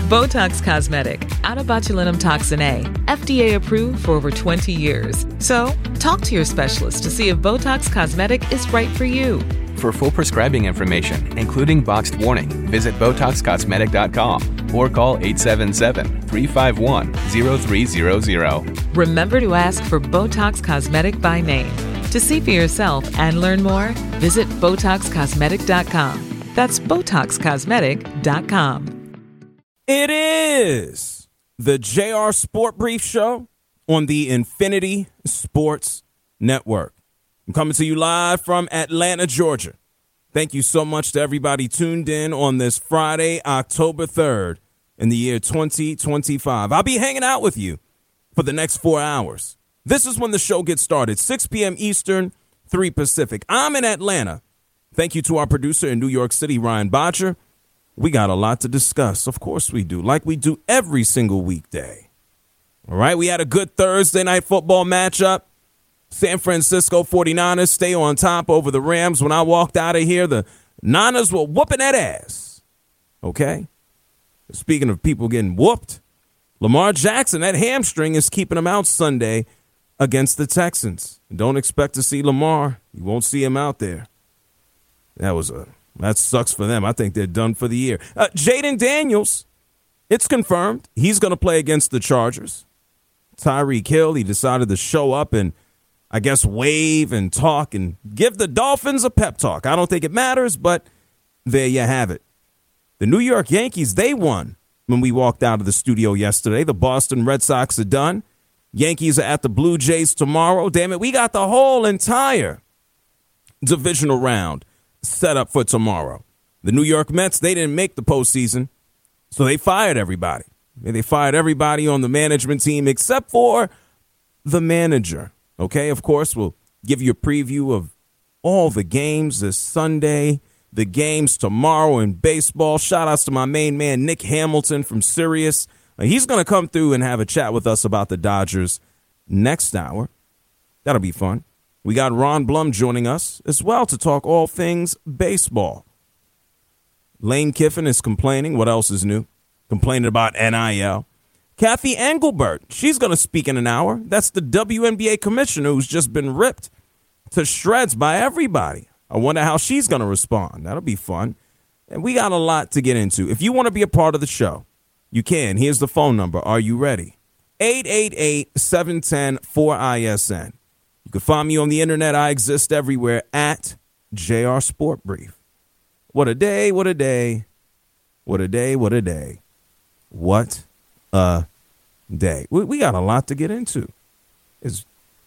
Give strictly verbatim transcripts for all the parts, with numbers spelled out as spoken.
Botox Cosmetic, out of botulinum toxin A, F D A approved for over twenty years. So, talk to your specialist to see if Botox Cosmetic is right for you. For full prescribing information, including boxed warning, visit Botox Cosmetic dot com or call eight seven seven, three five one, zero three zero zero. Remember to ask for Botox Cosmetic by name. To see for yourself and learn more, visit Botox Cosmetic dot com. That's Botox Cosmetic dot com. It is the J R Sport Brief Show on the Infinity Sports Network. I'm coming to you live from Atlanta, Georgia. Thank you so much to everybody tuned in on this Friday, October third in the year twenty twenty-five. I'll be hanging out with you for the next four hours. This is when the show gets started, six p.m. Eastern, three Pacific. I'm in Atlanta. Thank you to our producer in New York City, Ryan Botcher. We got a lot to discuss. Of course we do, like we do every single weekday. All right, we had a good Thursday night football matchup. San Francisco forty-niners stay on top over the Rams. When I walked out of here, the Niners were whooping that ass. Okay? Speaking of people getting whooped, Lamar Jackson, that hamstring is keeping him out Sunday against the Texans. Don't expect to see Lamar. You won't see him out there. That was a that sucks for them. I think they're done for the year. Uh, Jaden Daniels, it's confirmed he's going to play against the Chargers. Tyreek Hill, he decided to show up and I guess wave and talk and give the Dolphins a pep talk. I don't think it matters, but there you have it. The New York Yankees, they won when we walked out of the studio yesterday. The Boston Red Sox are done. Yankees are at the Blue Jays tomorrow. Damn it, we got the whole entire divisional round set up for tomorrow. The New York Mets, they didn't make the postseason, so they fired everybody. They fired everybody on the management team except for the manager. Okay, of course, we'll give you a preview of all the games this Sunday, the games tomorrow in baseball. Shout outs to my main man, Nick Hamilton from Sirius. He's going to come through and have a chat with us about the Dodgers next hour. That'll be fun. We got Ron Blum joining us as well to talk all things baseball. Lane Kiffin is complaining. What else is new? Complaining about N I L. Kathy Engelbert, she's going to speak in an hour. That's the W N B A commissioner who's just been ripped to shreds by everybody. I wonder how she's going to respond. That'll be fun. And we got a lot to get into. If you want to be a part of the show, you can. Here's the phone number. Are you ready? eight eight eight, seven one zero, four I S N. You can find me on the internet. I exist everywhere at J R Sport Brief. What a day, what a day, what a day, what a day. What a day. We, we got a lot to get into. Is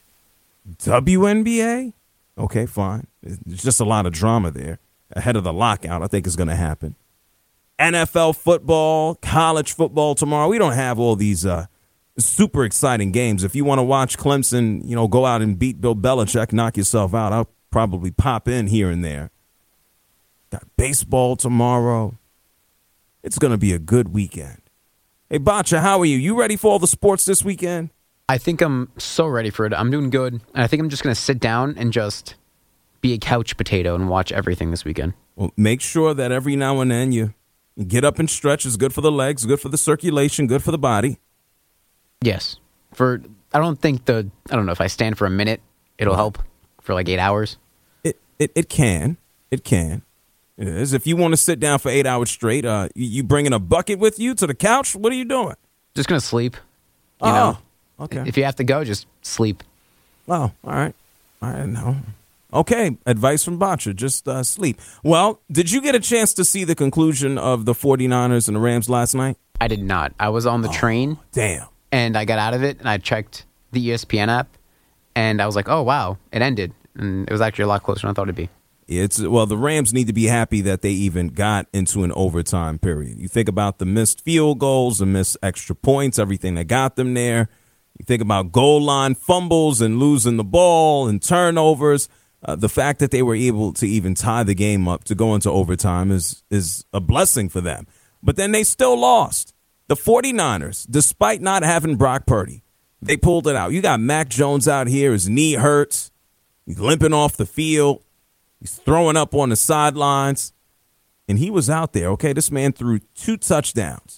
W N B A? Okay, fine. There's just a lot of drama there. Ahead of the lockout, I think is going to happen. N F L football, college football tomorrow. We don't have all these uh, super exciting games. If you want to watch Clemson, you know, go out and beat Bill Belichick, knock yourself out, I'll probably pop in here and there. Got baseball tomorrow. It's going to be a good weekend. Hey, Bacha, how are you? You ready for all the sports this weekend? I think I'm so ready for it. I'm doing good. And I think I'm just going to sit down and just be a couch potato and watch everything this weekend. Well, make sure that every now and then you get up and stretch. It's good for the legs, good for the circulation, good for the body. Yes. For I don't think the I don't know if I stand for a minute, it'll help for like eight hours. It it it can. It can. It is. If you want to sit down for eight hours straight, uh, you, you bringing a bucket with you to the couch? What are you doing? Just gonna sleep. You oh, know. Okay. If you have to go, just sleep. Oh, all right. All right, no. Okay, advice from Botcha, just uh, sleep. Well, did you get a chance to see the conclusion of the forty-niners and the Rams last night? I did not. I was on the oh, train. Damn. And I got out of it, and I checked the E S P N app, and I was like, oh, wow, it ended. And it was actually a lot closer than I thought it'd be. It's well, the Rams need to be happy that they even got into an overtime period. You think about the missed field goals, the missed extra points, everything that got them there. You think about goal line fumbles and losing the ball and turnovers. Uh, the fact that they were able to even tie the game up to go into overtime is is a blessing for them. But then they still lost. The forty-niners, despite not having Brock Purdy, they pulled it out. You got Mac Jones out here. His knee hurts. He's limping off the field. He's throwing up on the sidelines. And he was out there, okay? This man threw two touchdowns,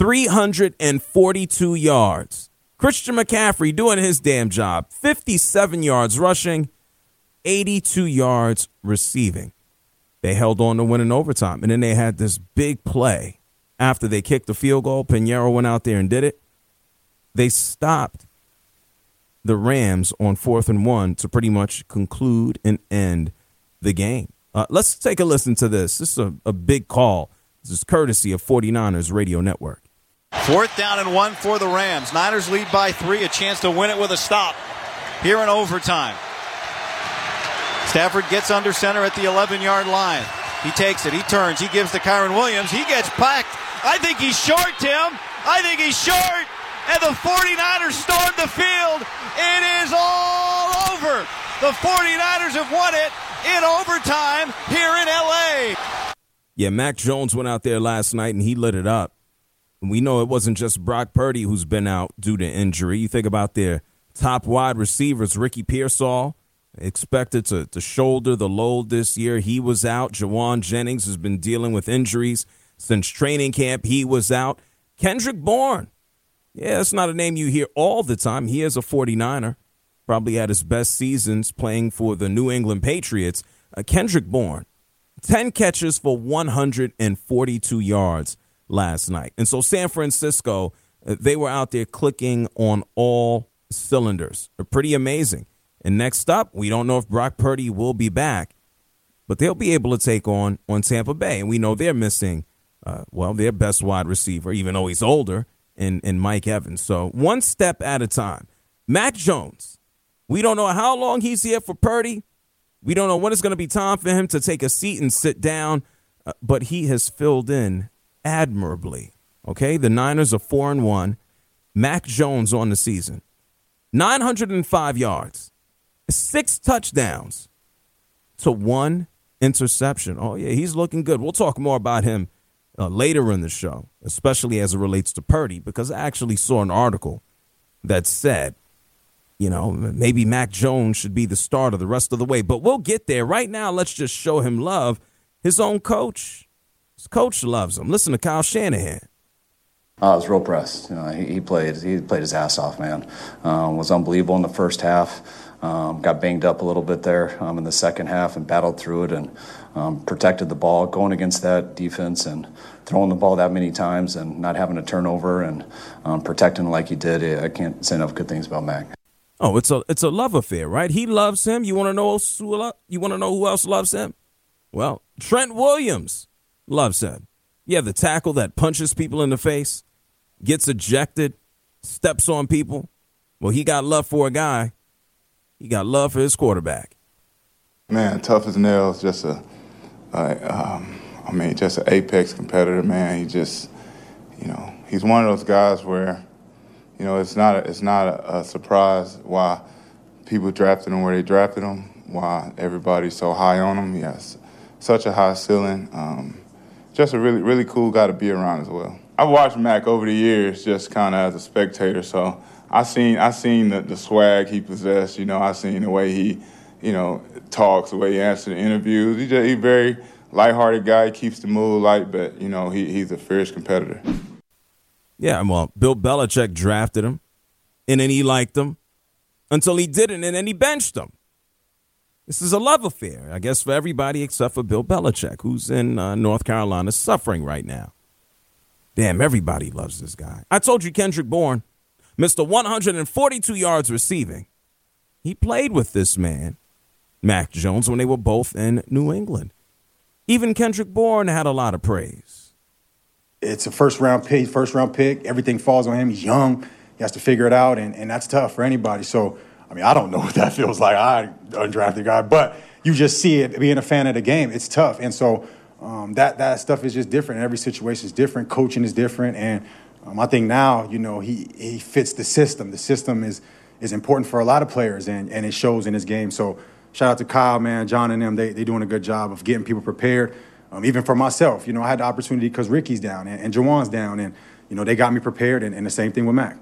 three hundred forty-two yards. Christian McCaffrey doing his damn job. fifty-seven yards rushing, eighty-two yards receiving. They held on to win in overtime. And then they had this big play after they kicked the field goal. Pinheiro went out there and did it. They stopped the Rams on fourth and one to pretty much conclude and end the game. Uh, let's take a listen to this. This is a, a big call. This is courtesy of forty-niners Radio Network. Fourth down and one for the Rams. Niners lead by three, a chance to win it with a stop here in overtime. Stafford gets under center at the eleven-yard line. He takes it. He turns. He gives to Kyren Williams. He gets packed. I think he's short, Tim. I think he's short. And the forty-niners storm the field. It is all over. The forty-niners have won it in overtime here in L A. Yeah, Mac Jones went out there last night and he lit it up. And we know it wasn't just Brock Purdy who's been out due to injury. You think about their top wide receivers, Ricky Pearsall, expected to, to shoulder the load this year. He was out. Jawan Jennings has been dealing with injuries since training camp. He was out. Kendrick Bourne. Yeah, that's not a name you hear all the time. He is a forty-niner. Probably had his best seasons playing for the New England Patriots. Uh, Kendrick Bourne, ten catches for one hundred forty-two yards last night. And so San Francisco, uh, they were out there clicking on all cylinders. They're pretty amazing. And next up, we don't know if Brock Purdy will be back, but they'll be able to take on, on Tampa Bay. And we know they're missing, uh, well, their best wide receiver, even though he's older, in, in Mike Evans. So one step at a time. Mac Jones, we don't know how long he's here for Purdy. We don't know when it's going to be time for him to take a seat and sit down, uh, but he has filled in admirably. Okay, the Niners are four and one. Mac Jones on the season, nine hundred five yards, six touchdowns to one interception. Oh yeah, he's looking good. We'll talk more about him uh, later in the show, especially as it relates to Purdy, because I actually saw an article that said, you know, maybe Mac Jones should be the starter the rest of the way. But we'll get there. Right now, let's just show him love. His own coach, his coach loves him. Listen to Kyle Shanahan. I was real impressed. You know, he, he played he played his ass off, man. Um, was unbelievable in the first half. Um, got banged up a little bit there um, in the second half and battled through it and um, protected the ball, going against that defense and throwing the ball that many times and not having a turnover and um, protecting like he did. I can't say enough good things about Mac. Oh, it's a it's a love affair, right? He loves him. You want to know who you want to know who else loves him? Well, Trent Williams loves him. Yeah, the tackle that punches people in the face, gets ejected, steps on people. Well, he got love for a guy. He got love for his quarterback. Man, tough as nails. Just a, a um, I mean, just an apex competitor, man. He just, you know, he's one of those guys where, you know, it's not a, it's not a, a surprise why people drafted him where they drafted him, why everybody's so high on him. Yes, such a high ceiling. Um, just a really, really cool guy to be around as well. I've watched Mac over the years just kind of as a spectator, so I seen I seen the, the swag he possessed. You know, I seen the way he, you know, talks, the way he answers the interviews. He's just, he's a very lighthearted guy. He keeps the mood light, but, you know, he, he's a fierce competitor. Yeah, well, Bill Belichick drafted him, and then he liked him until he didn't, and then he benched him. This is a love affair, I guess, for everybody except for Bill Belichick, who's in uh, North Carolina suffering right now. Damn, everybody loves this guy. I told you Kendrick Bourne, Mister one hundred forty-two yards receiving. He played with this man, Mac Jones, when they were both in New England. Even Kendrick Bourne had a lot of praise. It's a first-round pick, first-round pick. Everything falls on him. He's young. He has to figure it out, and, and that's tough for anybody. So, I mean, I don't know what that feels like. I undrafted guy, but you just see it being a fan of the game. It's tough, and so um, that that stuff is just different. Every situation is different. Coaching is different, and um, I think now, you know, he he fits the system. The system is is important for a lot of players, and, and it shows in his game. So, shout out to Kyle, man, John, and them. They they doing a good job of getting people prepared. Um, even for myself, you know, I had the opportunity because Ricky's down and, and Jawan's down, and you know they got me prepared, and, and the same thing with Mac.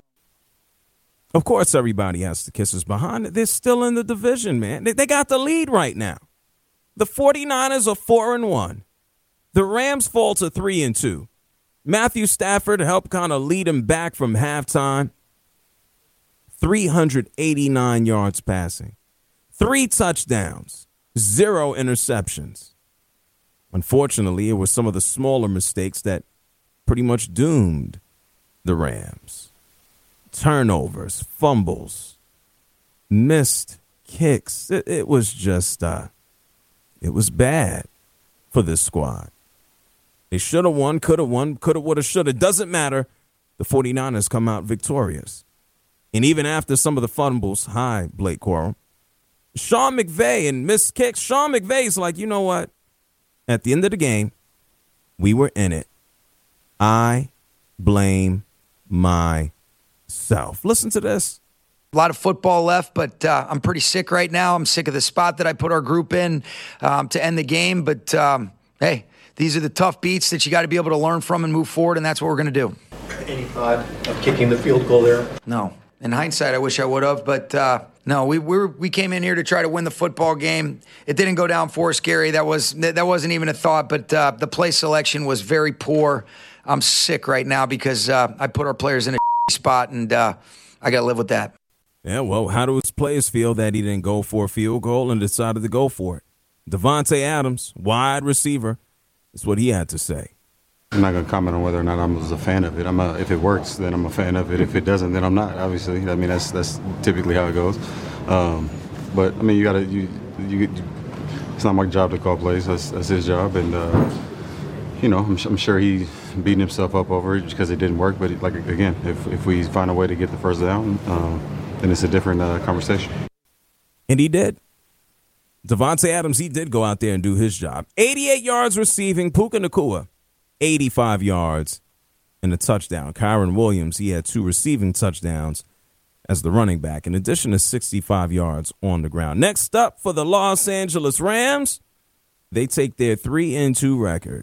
Of course, everybody has to kiss his behind. They're still in the division, man. They, they got the lead right now. The forty-niners are four and one. The Rams fall to three and two. Matthew Stafford helped kind of lead him back from halftime. three hundred eighty-nine yards passing, three touchdowns, zero interceptions. Unfortunately, it was some of the smaller mistakes that pretty much doomed the Rams. Turnovers, fumbles, missed kicks. It, it was just, uh, it was bad for this squad. They should have won, could have won, could have, would have, should have. Doesn't matter. The 49ers come out victorious. And even after some of the fumbles, hi, Blake Corum, Sean McVay and missed kicks, Sean McVay's like, you know what? At the end of the game, we were in it. I blame myself. Listen to this. A lot of football left, but uh, I'm pretty sick right now. I'm sick of the spot that I put our group in um, to end the game. But, um, hey, these are the tough beats that you got to be able to learn from and move forward, and that's what we're going to do. Any thought of kicking the field goal there? No. In hindsight, I wish I would have, but uh, no, we we, were, we came in here to try to win the football game. It didn't go down for us, Gary. That, was, that wasn't even a thought, but uh, the play selection was very poor. I'm sick right now because uh, I put our players in a spot, and uh, I got to live with that. Yeah, well, how do his players feel that he didn't go for a field goal and decided to go for it? Devontae Adams, wide receiver, is what he had to say. I'm not going to comment on whether or not I'm a fan of it. I'm a, if it works, then I'm a fan of it. If it doesn't, then I'm not, obviously. I mean, that's that's typically how it goes. Um, but, I mean, you got to you, you, you, it's not my job to call plays. That's, that's his job. And, uh, you know, I'm, I'm sure he beating himself up over it because it didn't work. But, like, again, if, if we find a way to get the first down, um, then it's a different uh, conversation. And he did. Devontae Adams, he did go out there and do his job. eighty-eight yards receiving. Puka Nacua, eighty-five yards and a touchdown. Kyron Williams, he had two receiving touchdowns as the running back, in addition to sixty-five yards on the ground. Next up for the Los Angeles Rams, they take their three and two record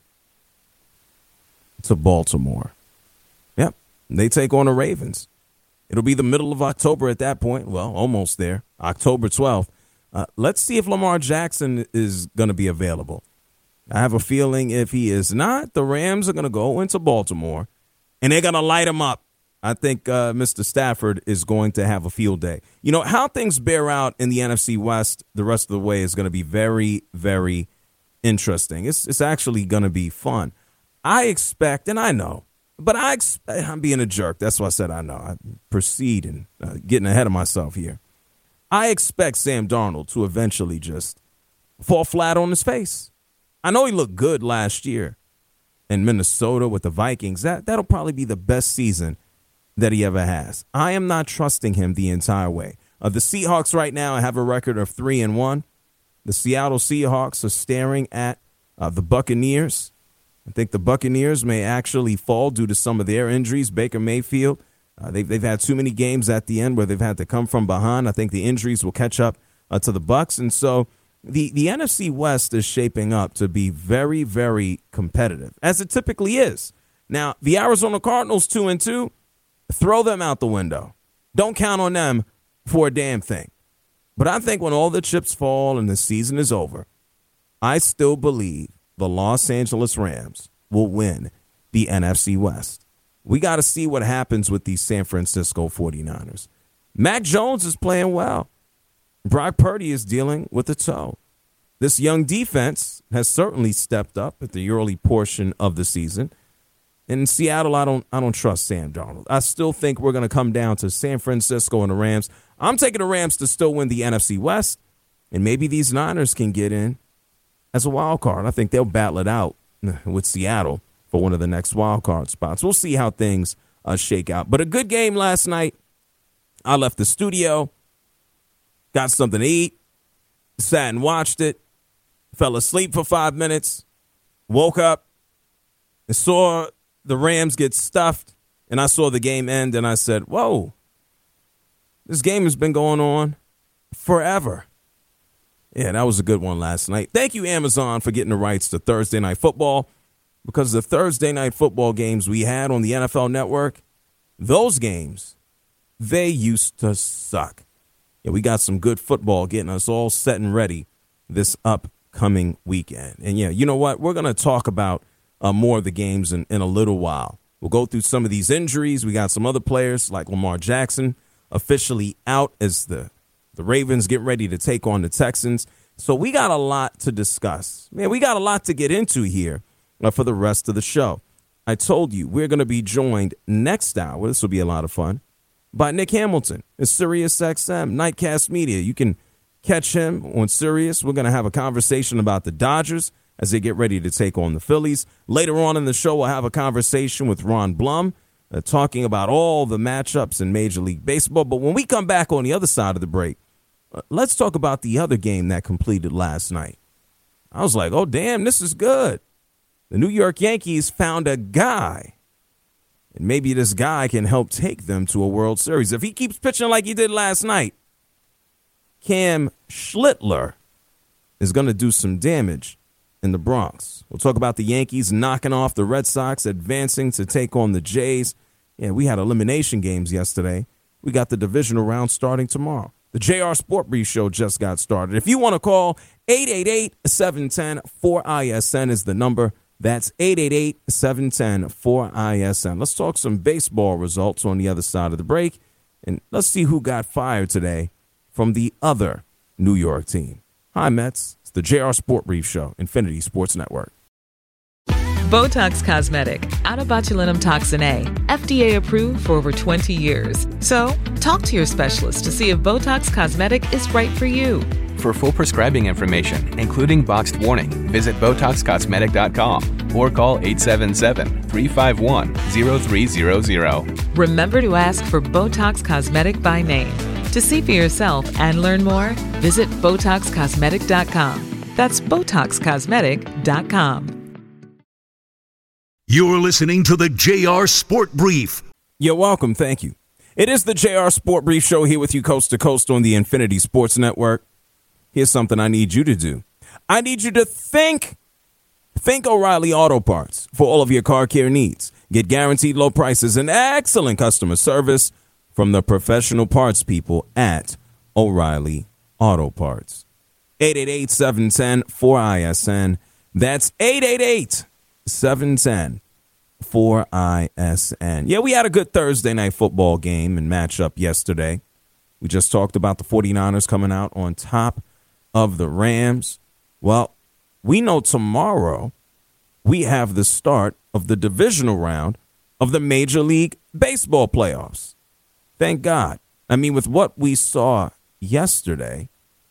to Baltimore. Yep, they take on the Ravens. It'll be the middle of October at that point. Well, almost there, October twelfth. Uh, let's see if Lamar Jackson is going to be available. I have a feeling if he is not, the Rams are going to go into Baltimore, and they're going to light him up. I think uh, Mister Stafford is going to have a field day. You know, how things bear out in the N F C West the rest of the way is going to be very, very interesting. It's it's actually going to be fun. I expect, and I know, but I expect, I'm being a jerk. That's why I said I know. I proceed and uh, getting ahead of myself here. I expect Sam Darnold to eventually just fall flat on his face. I know he looked good last year in Minnesota with the Vikings. That, that'll probably be the best season that he ever has. I am not trusting him the entire way. Uh, the Seahawks right now have a record of three and one. The Seattle Seahawks are staring at uh, the Buccaneers. I think the Buccaneers may actually fall due to some of their injuries. Baker Mayfield, uh, they've, they've had too many games at the end where they've had to come from behind. I think the injuries will catch up uh, to the Bucs. And so the, the N F C West is shaping up to be very, very competitive, as it typically is. Now, the Arizona Cardinals, two and two, throw them out the window. Don't count on them for a damn thing. But I think when all the chips fall and the season is over, I still believe the Los Angeles Rams will win the N F C West. We got to see what happens with these San Francisco forty-niners. Mac Jones is playing well. Brock Purdy is dealing with a toe. This young defense has certainly stepped up at the early portion of the season. In Seattle, I don't I don't trust Sam Darnold. I still think we're going to come down to San Francisco and the Rams. I'm taking the Rams to still win the N F C West, and maybe these Niners can get in as a wild card. I think they'll battle it out with Seattle for one of the next wild card spots. We'll see how things uh, shake out. But a good game last night. I left the studio, got something to eat, sat and watched it, fell asleep for five minutes, woke up, and saw the Rams get stuffed, and I saw the game end, and I said, whoa, this game has been going on forever. Yeah, that was a good one last night. Thank you, Amazon, for getting the rights to Thursday Night Football, because the Thursday Night Football games we had on the N F L Network, those games, they used to suck. Yeah, we got some good football getting us all set and ready this upcoming weekend. And, yeah, you know what? We're going to talk about uh, more of the games in, in a little while. We'll go through some of these injuries. We got some other players like Lamar Jackson officially out as the, the Ravens get ready to take on the Texans. So we got a lot to discuss. Man, we got a lot to get into here uh, for the rest of the show. I told you we're going to be joined next hour. This will be a lot of fun. By Nick Hamilton. It's Sirius X M, Nightcast Media. You can catch him on Sirius. We're going to have a conversation about the Dodgers as they get ready to take on the Phillies. Later on in the show, we'll have a conversation with Ron Blum uh, talking about all the matchups in Major League Baseball. But when we come back on the other side of the break, uh, let's talk about the other game that completed last night. I was like, oh, damn, this is good. The New York Yankees found a guy. And maybe this guy can help take them to a World Series. If he keeps pitching like he did last night, Cam Schlittler is going to do some damage in the Bronx. We'll talk about the Yankees knocking off the Red Sox, advancing to take on the Jays. Yeah, we had elimination games yesterday. We got the divisional round starting tomorrow. The J R Sport Brief Show just got started. If you want to call, eight eight eight, seven one zero, four I S N is the number. That's eight eight eight, seven one zero, four I S N. Let's talk some baseball results on the other side of the break. And let's see who got fired today from the other New York team. Hi, Mets. It's the J R Sport Brief Show, Infinity Sports Network. Botox Cosmetic, out of botulinum toxin A, F D A approved for over twenty years. So, talk to your specialist to see if Botox Cosmetic is right for you. For full prescribing information, including boxed warning, visit Botox Cosmetic dot com or call eight seven seven, three five one, zero three zero zero. Remember to ask for Botox Cosmetic by name. To see for yourself and learn more, visit Botox Cosmetic dot com. That's Botox Cosmetic dot com. You're listening to the J R Sport Brief. You're welcome. Thank you. It is the J R Sport Brief Show here with you coast to coast on the Infinity Sports Network. Here's something I need you to do. I need you to think. Think O'Reilly Auto Parts for all of your car care needs. Get guaranteed low prices and excellent customer service from the professional parts people at O'Reilly Auto Parts. eight eight eight, seven one zero, four I S N. That's eight eight eight, seven one zero, four I S N. Yeah, we had a good Thursday night football game and matchup yesterday. We just talked about the 49ers coming out on top of the Rams. Well, we know tomorrow we have the start of the divisional round of the Major League Baseball playoffs. Thank God. I mean, with what we saw yesterday,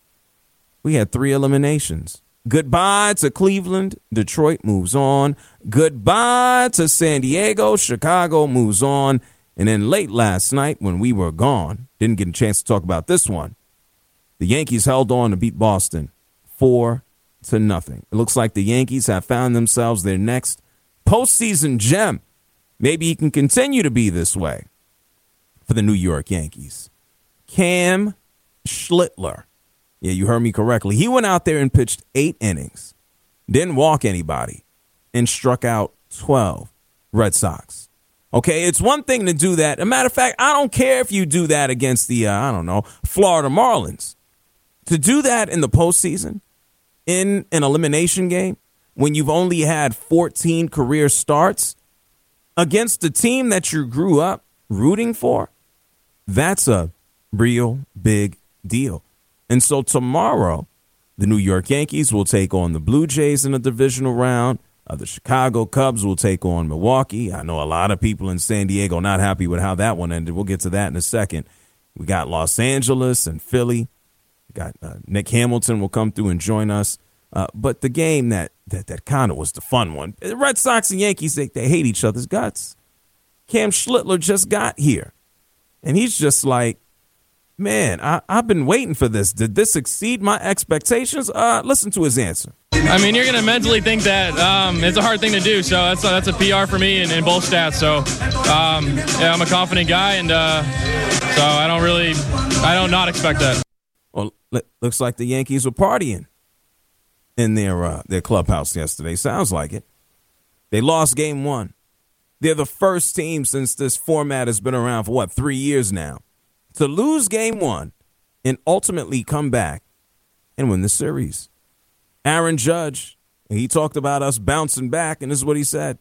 we had three eliminations. Goodbye to Cleveland. Detroit moves on. Goodbye to San Diego. Chicago moves on. And then late last night when we were gone, didn't get a chance to talk about this one, the Yankees held on to beat Boston four to nothing. It looks like the Yankees have found themselves their next postseason gem. Maybe he can continue to be this way for the New York Yankees. Cam Schlittler. Yeah, you heard me correctly. He went out there and pitched eight innings, didn't walk anybody, and struck out twelve Red Sox. Okay, it's one thing to do that. As a matter of fact, I don't care if you do that against the, uh, I don't know, Florida Marlins. To do that in the postseason, in an elimination game, when you've only had fourteen career starts against the team that you grew up rooting for, that's a real big deal. And so tomorrow, the New York Yankees will take on the Blue Jays in the divisional round. Uh, the Chicago Cubs will take on Milwaukee. I know a lot of people in San Diego not happy with how that one ended. We'll get to that in a second. We got Los Angeles and Philly. We got uh, Nick Hamilton will come through and join us. Uh, but the game that that, that kind of was the fun one. The Red Sox and Yankees, they, they hate each other's guts. Cam Schlittler just got here. And he's just like, man, I, I've been waiting for this. Did this exceed my expectations? Uh, listen to his answer. I mean, you're going to mentally think that um, it's a hard thing to do. So that's a, that's a P R for me in, in both stats. So, um, yeah, I'm a confident guy, and uh, so I don't really, I don't not expect that. Well, looks like the Yankees were partying in their uh, their clubhouse yesterday. Sounds like it. They lost game one. They're the first team since this format has been around for, what, three years now, to lose game one and ultimately come back and win the series. Aaron Judge He talked about us bouncing back, and this is what he said.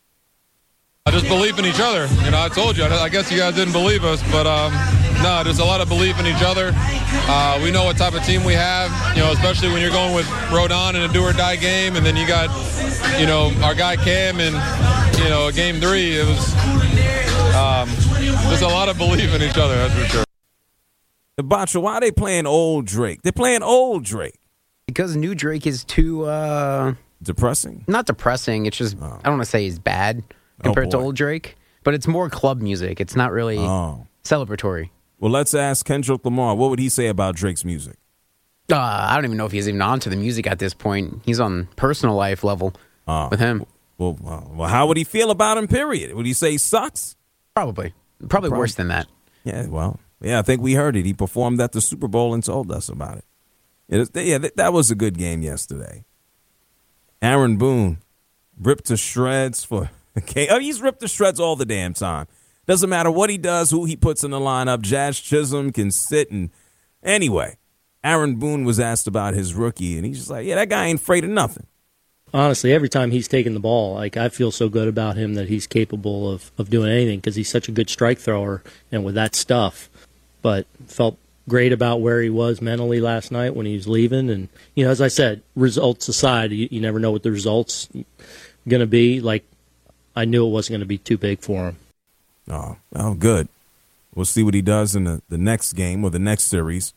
I just believe in each other. You know, I told you. I guess you guys didn't believe us, but um, no, there's a lot of belief in each other. Uh, we know what type of team we have, you know, especially when you're going with Rodon in a do-or-die game, and then you got, you know, our guy Cam in, you know, game three. It was um, there's a lot of belief in each other, that's for sure. Bacha, why are they playing old Drake? They're playing old Drake. Because new Drake is too... Uh, depressing? Not depressing. It's just, oh. I don't want to say he's bad compared oh to old Drake, but it's more club music. It's not really oh. celebratory. Well, let's ask Kendrick Lamar. What would he say about Drake's music? Uh, I don't even know if he's even on to the music at this point. He's on personal life level oh. with him. Well, well, well, how would he feel about him, period? Would he say he sucks? Probably. Probably, Probably. worse than that. Yeah, well, yeah, I think we heard it. He performed at the Super Bowl and told us about it. it is, yeah, that was a good game yesterday. Aaron Boone ripped to shreds for... Okay, oh, he's ripped to shreds all the damn time. Doesn't matter what he does, who he puts in the lineup. Jazz Chisholm can sit and... Anyway, Aaron Boone was asked about his rookie, and he's just like, yeah, that guy ain't afraid of nothing. Honestly, every time he's taken the ball, like I feel so good about him that he's capable of, of doing anything because he's such a good strike thrower and with that stuff. But felt great about where he was mentally last night when he was leaving. And, you know, as I said, results aside, you, you never know what the results going to be. Like, I knew it wasn't going to be too big for him. Oh, oh, good. We'll see what he does in the, the next game or the next series.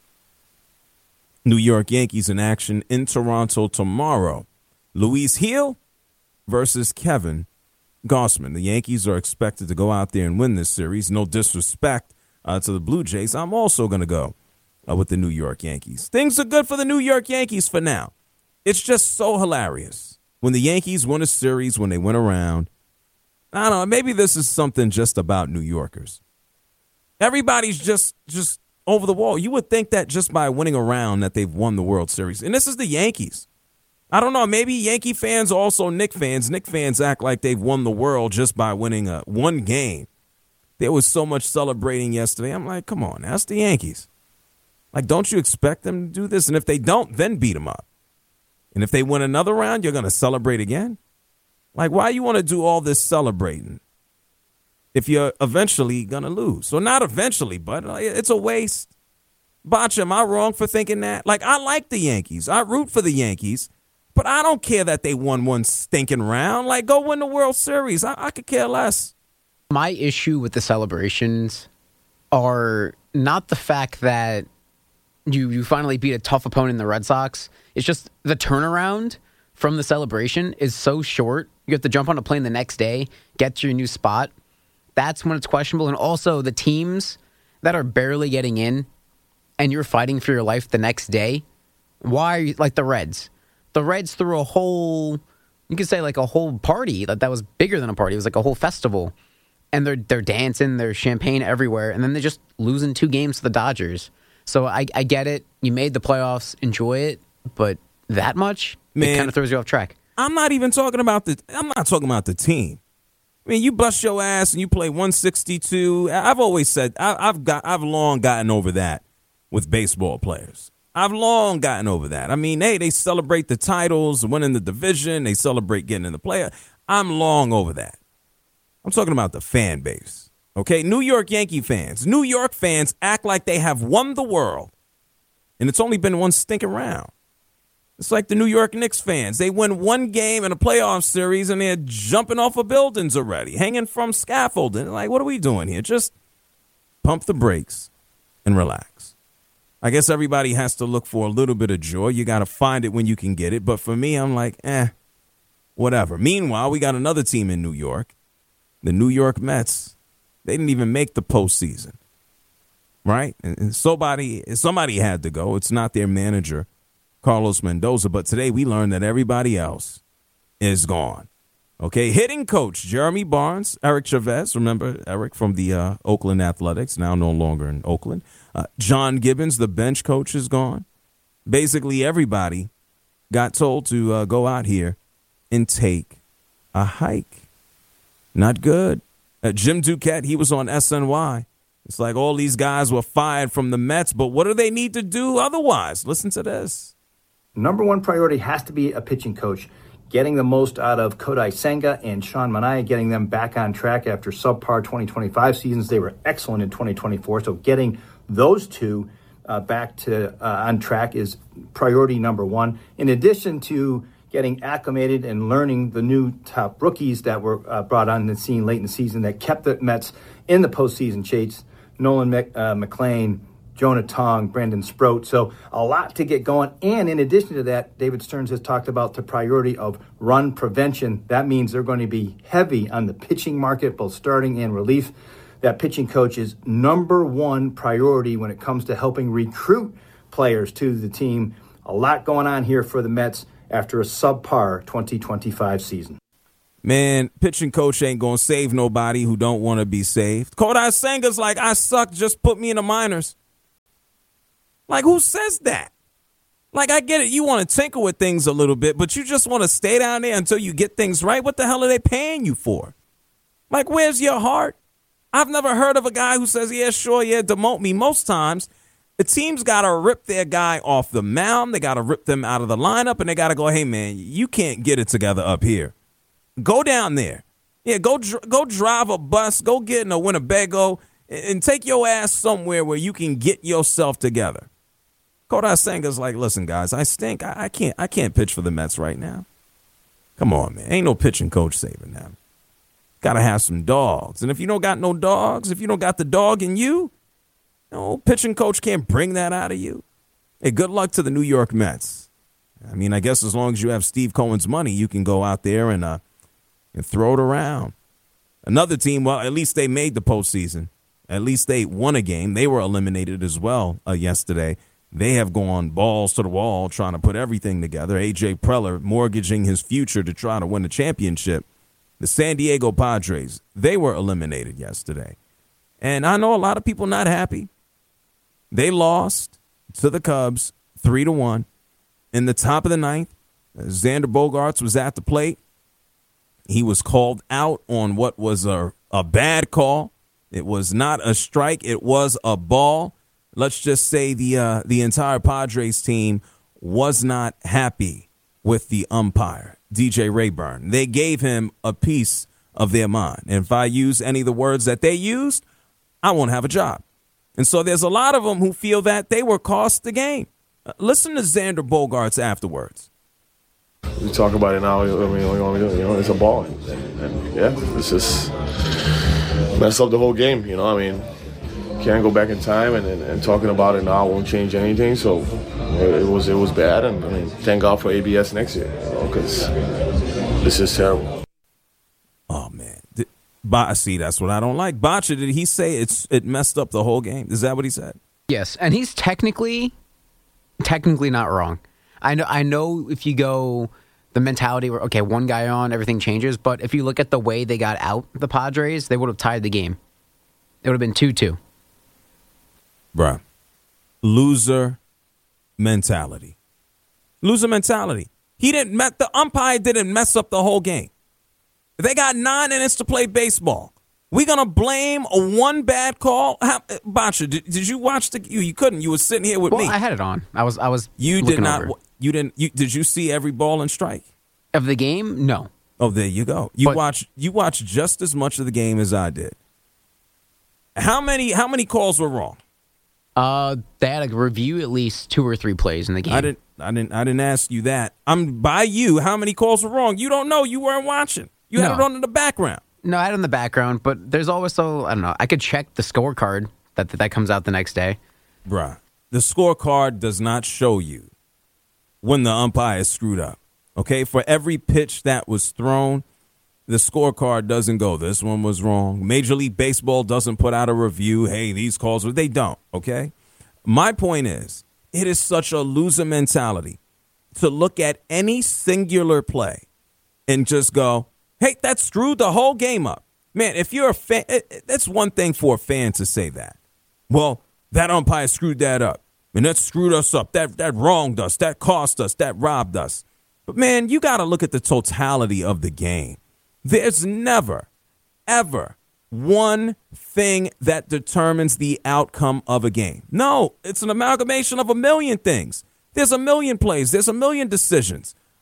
New York Yankees in action in Toronto tomorrow. Luis Gil versus Kevin Gausman. The Yankees are expected to go out there and win this series. No disrespect uh, to the Blue Jays. I'm also going to go uh, with the New York Yankees. Things are good for the New York Yankees for now. It's just so hilarious. When the Yankees win a series, when they went around, I don't know, maybe this is something just about New Yorkers. Everybody's just just over the wall. You would think that just by winning a round that they've won the World Series. And this is the Yankees. I don't know, maybe Yankee fans are also Knick fans. Knick fans act like they've won the world just by winning a one game. There was so much celebrating yesterday. I'm like, come on, that's the Yankees. Like, don't you expect them to do this? And if they don't, then beat them up. And if they win another round, you're going to celebrate again? Like, why you want to do all this celebrating if you're eventually going to lose? So not eventually, but it's a waste. Botch, am I wrong for thinking that? Like, I like the Yankees. I root for the Yankees. But I don't care that they won one stinking round. Like, go win the World Series. I, I could care less. My issue with the celebrations are not the fact that you, you finally beat a tough opponent in the Red Sox. It's just the turnaround from the celebration is so short. You have to jump on a plane the next day, get to your new spot. That's when it's questionable. And also the teams that are barely getting in and you're fighting for your life the next day. Why are you, like the Reds? The Reds threw a whole, you could say like a whole party that, that was bigger than a party. It was like a whole festival. And they're they're dancing, there's champagne everywhere. And then they're just losing two games to the Dodgers. So I, I get it. You made the playoffs, enjoy it. But that much, Man, it kind of throws you off track. I'm not even talking about the, I'm not talking about the team. I mean, you bust your ass and you play one sixty-two. I've always said, I, I've got, I've long gotten over that with baseball players. I've long gotten over that. I mean, hey, they celebrate the titles, winning the division. They celebrate getting in the playoff. I'm long over that. I'm talking about the fan base. Okay, New York Yankee fans. New York fans act like they have won the world. And it's only been one stinking round. It's like the New York Knicks fans. They win one game in a playoff series and they're jumping off of buildings already, hanging from scaffolding. Like, what are we doing here? Just pump the brakes and relax. I guess everybody has to look for a little bit of joy. You got to find it when you can get it. But for me, I'm like, eh, whatever. Meanwhile, we got another team in New York, the New York Mets. They didn't even make the postseason, right? And, and somebody, somebody had to go. It's not their manager, Carlos Mendoza. But today we learned that everybody else is gone. Okay, hitting coach Jeremy Barnes, Eric Chavez, remember Eric from the uh, Oakland Athletics, now no longer in Oakland. Uh, John Gibbons, the bench coach, is gone. Basically, everybody got told to uh, go out here and take a hike. Not good. Uh, Jim Duquette, he was on S N Y. It's like all these guys were fired from the Mets, but what do they need to do otherwise? Listen to this. Number one priority has to be a pitching coach. getting the most out of Kodai Senga and Sean Manaea, getting them back on track after subpar twenty twenty-five seasons. They were excellent in twenty twenty-four, so getting those two uh, back to uh, on track is priority number one. In addition to getting acclimated and learning the new top rookies that were uh, brought on the scene late in the season that kept the Mets in the postseason chase, Nolan Mc, uh, McLean, Jonah Tong, Brandon Sproat. So a lot to get going. And in addition to that, David Stearns has talked about the priority of run prevention. That means they're going to be heavy on the pitching market, both starting and relief. That pitching coach is number one priority when it comes to helping recruit players to the team. A lot going on here for the Mets after a subpar twenty twenty-five season. Man, pitching coach ain't going to save nobody who don't want to be saved. Kodai Senga's like, I suck, just put me in the minors. Like, who says that? Like, I get it. You want to tinker with things a little bit, but you just want to stay down there until you get things right. What the hell are they paying you for? Like, where's your heart? I've never heard of a guy who says, yeah, sure, yeah, demote me. Most times, the team's got to rip their guy off the mound. They got to rip them out of the lineup, and they got to go, hey, man, you can't get it together up here. Go down there. Yeah, go dr- go drive a bus. Go get in a Winnebago and, and take your ass somewhere where you can get yourself together. Kodai Senga's like, listen, guys, I stink. I, I can't I can't pitch for the Mets right now. Come on, man. Ain't no pitching coach saving them. Got to have some dogs. And if you don't got no dogs, if you don't got the dog in you, no pitching coach can't bring that out of you. Hey, good luck to the New York Mets. I mean, I guess as long as you have Steve Cohen's money, you can go out there and uh, and throw it around. Another team, well, at least they made the postseason. At least they won a game. They were eliminated as well uh, yesterday. They have gone balls to the wall trying to put everything together. A J Preller mortgaging his future to try to win the championship. The San Diego Padres, they were eliminated yesterday. And I know a lot of people not happy. They lost to the Cubs three to one. In the top of the ninth, Xander Bogaerts was at the plate. He was called out on what was a, a bad call. It was not a strike. It was a ball. Let's just say the uh, the entire Padres team was not happy with the umpire, D J Rayburn. They gave him a piece of their mind. And if I use any of the words that they used, I won't have a job. And so there's a lot of them who feel that they were cost the game. Uh, listen to Xander Bogaerts afterwards. We talk about it now. I mean, you know, it's a ball, and, and yeah, it's just messed up the whole game. You know, I mean, can't go back in time, and, and, and talking about it now won't change anything. So it, it was it was bad, and I mean, thank God for A B S next year, you know, because this is terrible. Oh man, did, Ba- see, that's what I don't like. Bacha, did he say it's it messed up the whole game? Is that what he said? Yes, and he's technically technically not wrong. I know I know if you go the mentality where, okay, one guy on, everything changes, but if you look at the way they got out, the Padres, they would have tied the game. It would have been two two. Bruh. Loser mentality. Loser mentality. He didn't met the umpire didn't mess up the whole game. They got nine innings to play baseball. We gonna blame a one bad call? How, Bacha, did, did you watch the? You, you couldn't. You were sitting here with well, me. I had it on. I was. I was. You did not. Over. You didn't. You, did you see every ball and strike of the game? No. Oh, there you go. You but, watch. You watched just as much of the game as I did. How many? How many calls were wrong? Uh, they had to review at least two or three plays in the game. I didn't. I didn't. I didn't ask you that. I'm by you. How many calls were wrong? You don't know. You weren't watching. You no. had it on in the background. No, I had it in the background, but there's always so I don't know. I could check the scorecard that that comes out the next day. Bruh, the scorecard does not show you when the umpire screwed up. Okay, for every pitch that was thrown, the scorecard doesn't go, this one was wrong. Major League Baseball doesn't put out a review. Hey, these calls were, they don't. Okay, my point is, it is such a loser mentality to look at any singular play and just go, hey, that screwed the whole game up. Man, if you're a fan, it, that's one thing for a fan to say that. Well, that umpire screwed that up, and that screwed us up. That that wronged us. That cost us. That robbed us. But, man, you got to look at the totality of the game. There's never, ever one thing that determines the outcome of a game. No, it's an amalgamation of a million things. There's a million plays. There's a million decisions.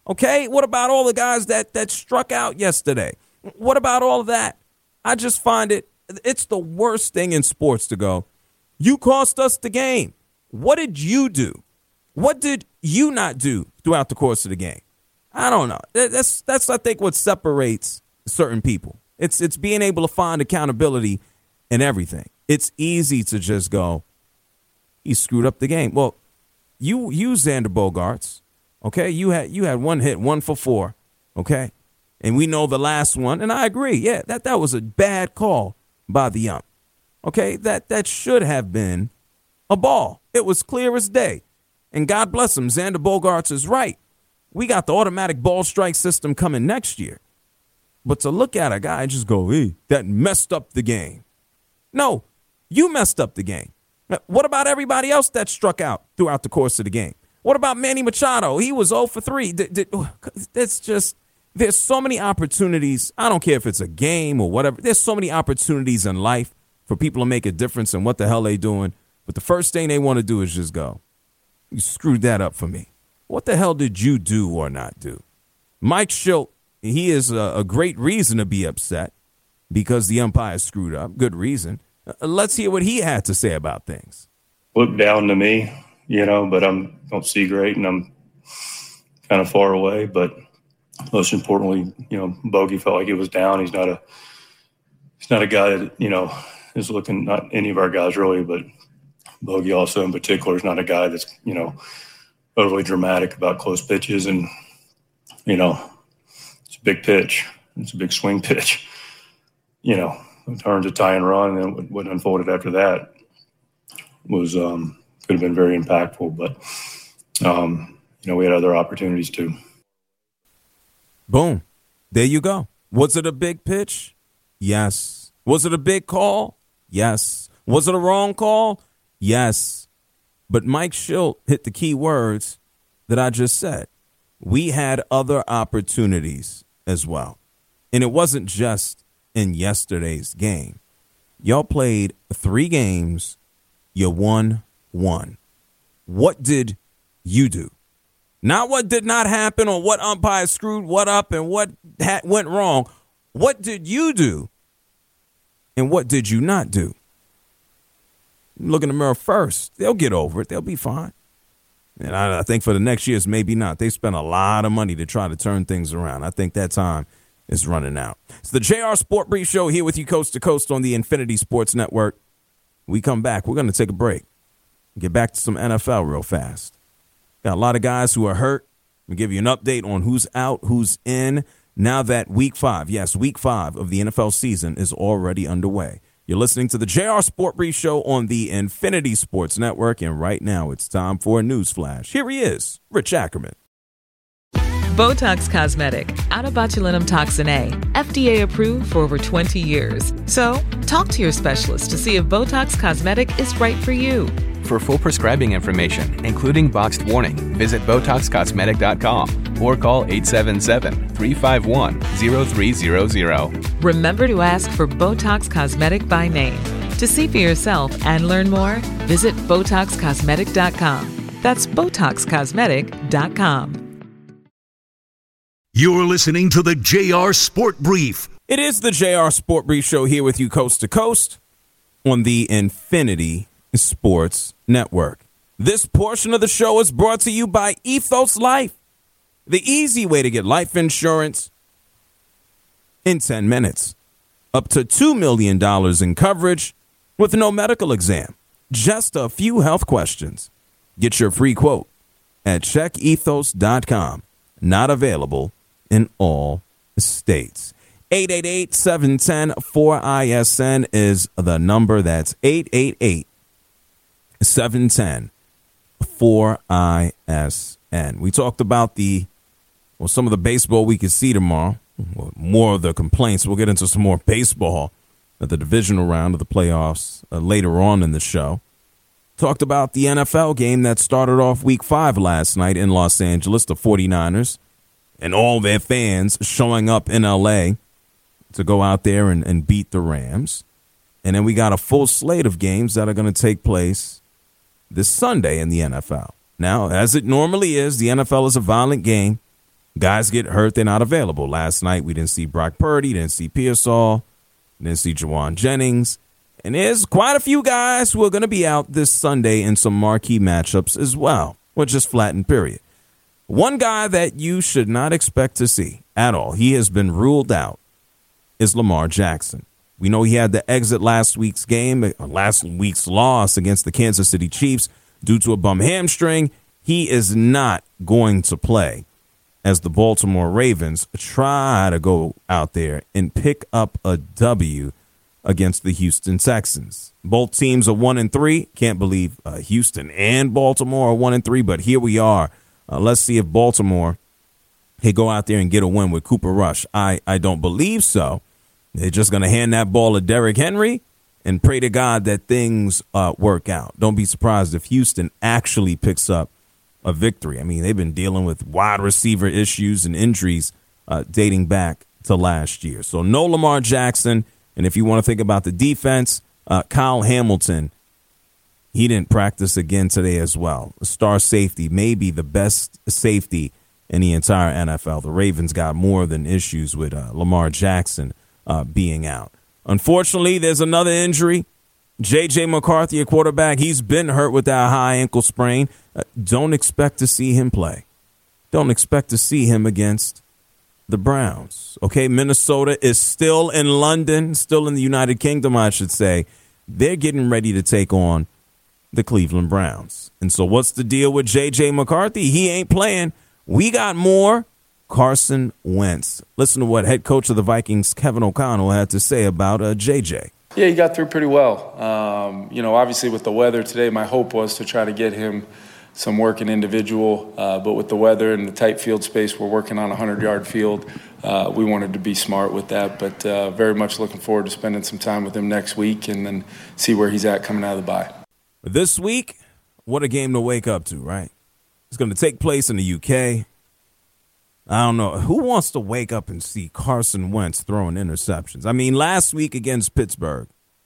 Okay? What about all the guys that, that struck out yesterday? What about all of that? I just find it, it's the worst thing in sports to go, you cost us the game. What did you do? What did you not do throughout the course of the game? I don't know. That's, that's I think, what separates certain people. It's, it's being able to find accountability in everything. It's easy to just go, he screwed up the game. Well, you you Xander Bogaerts, okay? You had you had one hit, one for four, okay? And we know the last one, and I agree, yeah, that, that was a bad call by the ump. Okay, that that should have been a ball. It was clear as day. And God bless him, Xander Bogaerts is right. We got the automatic ball strike system coming next year. But to look at a guy and just go, hey, that messed up the game. No, you messed up the game. What about everybody else that struck out throughout the course of the game? What about Manny Machado? He was oh for three. It's just, there's so many opportunities. I don't care if it's a game or whatever. There's so many opportunities in life for people to make a difference in what the hell they doing. But the first thing they want to do is just go, you screwed that up for me. What the hell did you do or not do? Mike Shildt, he is a, a great reason to be upset because the umpire screwed up. Good reason. Uh, let's hear what he had to say about things. Looked down to me, you know, but I don't see great and I'm kind of far away. But most importantly, you know, Bogey felt like he was down. He's not a he's not a guy that, you know, is looking, not any of our guys really, but Bogey also in particular is not a guy that's, you know, overly dramatic about close pitches. And, you know, it's a big pitch. It's a big swing pitch. You know, turns a tie and run, and then what, what unfolded after that was um, could have been very impactful. But, um, you know, we had other opportunities too. Boom. There you go. Was it a big pitch? Yes. Was it a big call? Yes. Was it a wrong call? Yes. But Mike Shildt hit the key words that I just said. We had other opportunities as well. And it wasn't just in yesterday's game. Y'all played three games. You won one. What did you do? Not what did not happen or what umpire screwed what up and what ha- went wrong. What did you do? And what did you not do? Look in the mirror first. They'll get over it. They'll be fine. And I, I think for the next years, maybe not. They spent a lot of money to try to turn things around. I think that time is running out. It's the J R Sport Brief Show here with you coast to coast on the Infinity Sports Network. We come back. We're going to take a break. Get back to some N F L real fast. Got a lot of guys who are hurt. We'll give you an update on who's out, who's in. Now that week five, yes, week five of the N F L season is already underway. You're listening to the J R Sport Brief Show on the Infinity Sports Network, and right now it's time for a news flash. Here he is, Rich Ackerman. Botox Cosmetic, out of botulinum toxin A, F D A approved for over twenty years. So, talk to your specialist to see if Botox Cosmetic is right for you. For full prescribing information, including boxed warning, visit Botox Cosmetic dot com or call eight seven seven, three five one, zero three zero zero. Remember to ask for Botox Cosmetic by name. To see for yourself and learn more, visit Botox Cosmetic dot com. That's Botox Cosmetic dot com. You're listening to the J R Sport Brief. It is the J R Sport Brief Show here with you coast to coast on the Infinity Sports Network. This portion of the show is brought to you by Ethos Life, the easy way to get life insurance in ten minutes. Up to two million dollars in coverage with no medical exam. Just a few health questions. Get your free quote at check ethos dot com. Not available in all states. eight eight eight, seven one zero, four I S N is the number. That's eight eight eight, seven one zero, four I S N. We talked about the, well, some of the baseball we could see tomorrow. More of the complaints. We'll get into some more baseball at the divisional round of the playoffs uh, later on in the show. Talked about the N F L game that started off week five last night in Los Angeles, the 49ers, and all their fans showing up in L A to go out there and, and beat the Rams. And then we got a full slate of games that are going to take place this Sunday in the N F L. Now, as it normally is, the N F L is a violent game. Guys get hurt, they're not available. Last night we didn't see Brock Purdy, didn't see Pearsall, didn't see Jawan Jennings. And there's quite a few guys who are going to be out this Sunday in some marquee matchups as well, or just flattened, period. One guy that you should not expect to see at all, he has been ruled out, is Lamar Jackson. We know he had to exit last week's game, last week's loss against the Kansas City Chiefs due to a bum hamstring. He is not going to play as the Baltimore Ravens try to go out there and pick up a W against the Houston Texans. Both teams are one and three. Can't believe uh, Houston and Baltimore are one and three, but here we are. Uh, let's see if Baltimore can go out there and get a win with Cooper Rush. I, I don't believe so. They're just going to hand that ball to Derrick Henry and pray to God that things uh, work out. Don't be surprised if Houston actually picks up a victory. I mean, they've been dealing with wide receiver issues and injuries uh, dating back to last year. So no Lamar Jackson. And if you want to think about the defense, uh, Kyle Hamilton, he didn't practice again today as well. A star safety, maybe the best safety in the entire N F L. The Ravens got more than issues with uh, Lamar Jackson uh, being out. Unfortunately, there's another injury. J J McCarthy, a quarterback, he's been hurt with that high ankle sprain. Uh, don't expect to see him play. Don't expect to see him against the Browns. Okay, Minnesota is still in London, still in the United Kingdom, I should say. They're getting ready to take on the Cleveland Browns. And so what's the deal with J J McCarthy? He ain't playing. We got more Carson Wentz. Listen to what head coach of the Vikings, Kevin O'Connell, had to say about uh, J J. Yeah, he got through pretty well. Um, you know, obviously with the weather today, my hope was to try to get him some work in individual. Uh, but with the weather and the tight field space, we're working on a hundred-yard field. Uh, we wanted to be smart with that, but uh, very much looking forward to spending some time with him next week and then see where he's at coming out of the bye. This week, what a game to wake up to, right? It's going to take place in the U K. I don't know. Who wants to wake up and see Carson Wentz throwing interceptions? I mean, last week against Pittsburgh,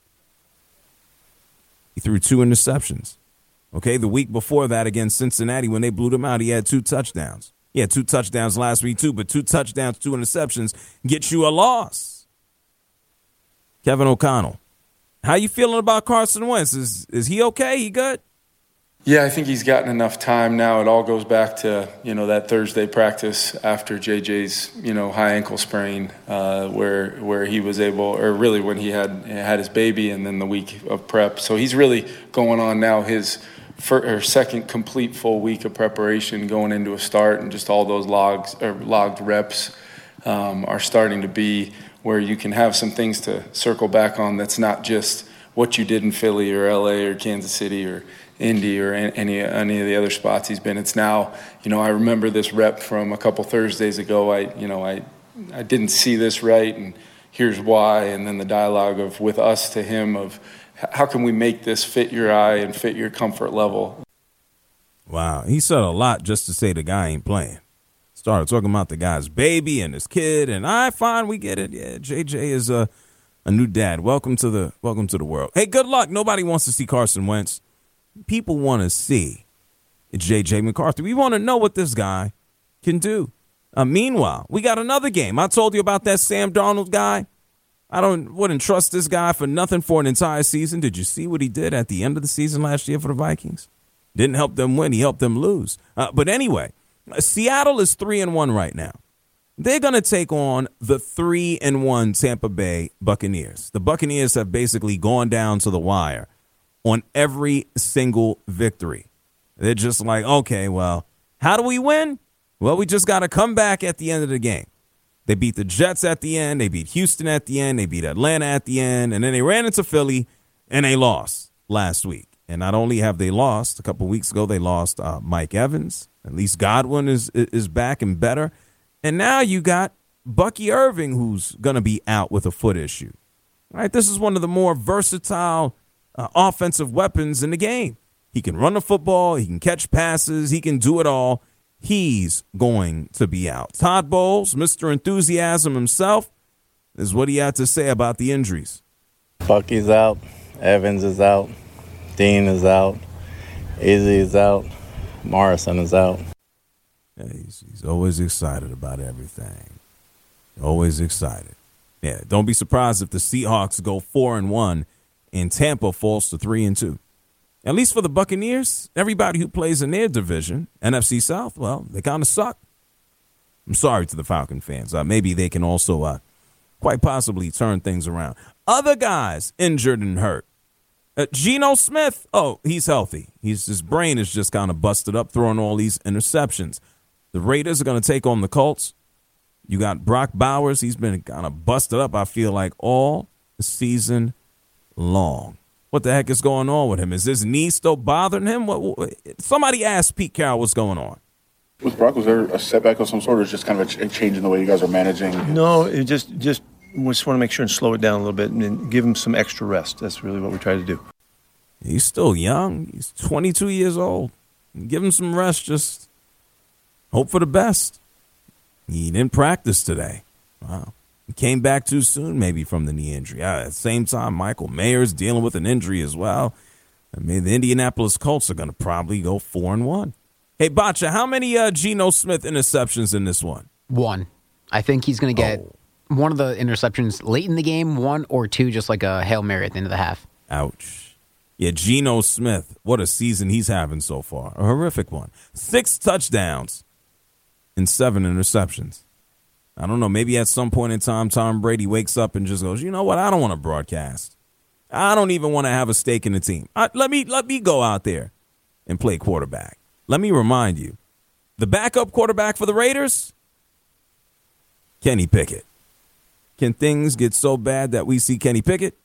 he threw two interceptions. Okay, the week before that against Cincinnati, when they blew them out, he had two touchdowns. He had two touchdowns last week, too, but two touchdowns, two interceptions get you a loss. Kevin O'Connell, how you feeling about Carson Wentz? Is, is he okay? He good? Yeah, I think he's gotten enough time now. It all goes back to, you know, that Thursday practice after J J's, you know, high ankle sprain, uh, where where he was able, or really when he had had his baby, and then the week of prep. So he's really going on now his first, or second complete full week of preparation going into a start, and just all those logs or logged reps um, are starting to be where you can have some things to circle back on. That's not just what you did in Philly or L A or Kansas City or Indy or any any of the other spots he's been. It's now, you know, I remember this rep from a couple Thursdays ago. I, you know, I I didn't see this right, and here's why. And then the dialogue of with us to him of how can we make this fit your eye and fit your comfort level. Wow, he said a lot just to say the guy ain't playing. Started talking about the guy's baby and his kid, and I fine, we get it. Yeah, J J is a a new dad. Welcome to the welcome to the world. Hey, good luck. Nobody wants to see Carson Wentz. People want to see J J McCarthy. We want to know what this guy can do. Uh, meanwhile, we got another game. I told you about that Sam Darnold guy. I don't wouldn't trust this guy for nothing for an entire season. Did you see what he did at the end of the season last year for the Vikings? Didn't help them win. He helped them lose. Uh, but anyway, Seattle is three and one right now. They're going to take on the three and one Tampa Bay Buccaneers. The Buccaneers have basically gone down to the wire on every single victory. They're just like, okay, well, how do we win? Well, we just got to come back at the end of the game. They beat the Jets at the end. They beat Houston at the end. They beat Atlanta at the end. And then they ran into Philly, and they lost last week. And not only have they lost, a couple weeks ago they lost uh, Mike Evans. At least Godwin is is back and better. And now you got Bucky Irving, who's going to be out with a foot issue. All right, this is one of the more versatile Uh, offensive weapons in the game. He can run the football. He can catch passes. He can do it all. He's going to be out. Todd Bowles, Mister Enthusiasm himself, is what he had to say about the injuries. Bucky's out. Evans is out. Dean is out. Izzy is out. Morrison is out. Yeah, he's, he's always excited about everything. Always excited. Yeah, don't be surprised if the Seahawks go four and one and Tampa falls to three and two. At least for the Buccaneers, everybody who plays in their division, N F C South, well, they kind of suck. I'm sorry to the Falcon fans. Uh, maybe they can also uh, quite possibly turn things around. Other guys injured and hurt. Uh, Geno Smith, oh, he's healthy. He's, his brain is just kind of busted up, throwing all these interceptions. The Raiders are going to take on the Colts. You got Brock Bowers. He's been kind of busted up, I feel like, all season long. What the heck is going on with him? Is his knee still bothering him? What, what, somebody asked Pete Carroll what's going on. With Brock, was there a setback of some sort, or is just kind of a change in the way you guys are managing? No, it just just we just want to make sure and slow it down a little bit and give him some extra rest. That's really what we try to do. He's still young. He's twenty-two years old. Give him some rest. Just hope for the best. He didn't practice today. Wow. He came back too soon, maybe, from the knee injury. Uh, at the same time, Michael Mayer's dealing with an injury as well. I mean, the Indianapolis Colts are going to probably go four and one. Hey, Bacha, how many uh, Geno Smith interceptions in this one? One. I think he's going to get oh. one of the interceptions late in the game, one or two, just like a Hail Mary at the end of the half. Ouch. Yeah, Geno Smith, what a season he's having so far. A horrific one. Six touchdowns and seven interceptions. I don't know, maybe at some point in time, Tom Brady wakes up and just goes, you know what, I don't want to broadcast. I don't even want to have a stake in the team. I, let me let me go out there and play quarterback. Let me remind you, the backup quarterback for the Raiders, Kenny Pickett. Can things get so bad that we see Kenny Pickett?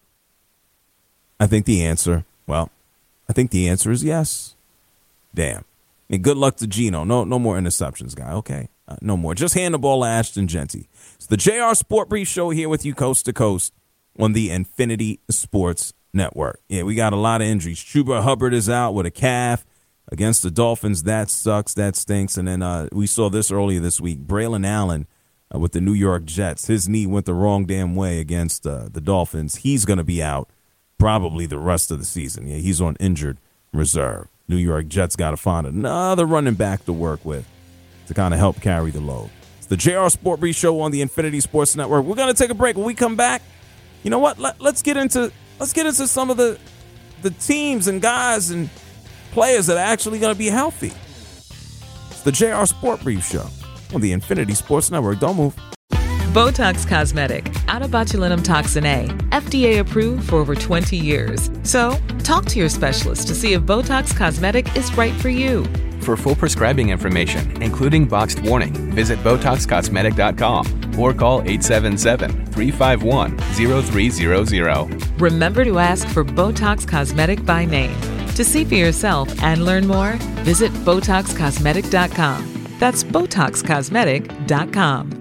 I think the answer, well, I think the answer is yes. Damn. And good luck to Geno. No, no more interceptions, guy. Okay. Uh, no more. Just hand the ball to Ashton Genty. It's the J R Sport Brief Show here with you coast to coast on the Infinity Sports Network. Yeah, we got a lot of injuries. Chuba Hubbard is out with a calf against the Dolphins. That sucks. That stinks. And then uh, we saw this earlier this week. Braylon Allen uh, with the New York Jets. His knee went the wrong damn way against uh, the Dolphins. He's going to be out probably the rest of the season. Yeah, he's on injured reserve. New York Jets got to find another running back to work with to kind of help carry the load. It's the J R Sport Brief Show on the Infinity Sports Network. We're going to take a break. When we come back, you know what? Let, let's get into let's get into some of the the teams and guys and players that are actually going to be healthy. It's the J R Sport Brief Show on the Infinity Sports Network. Don't move. Botox Cosmetic, out of botulinum toxin A, F D A approved for over twenty years. So, talk to your specialist to see if Botox Cosmetic is right for you. For full prescribing information, including boxed warning, visit Botox Cosmetic dot com or call eight seven seven, three five one, zero three zero zero. Remember to ask for Botox Cosmetic by name. To see for yourself and learn more, visit Botox Cosmetic dot com. That's Botox Cosmetic dot com.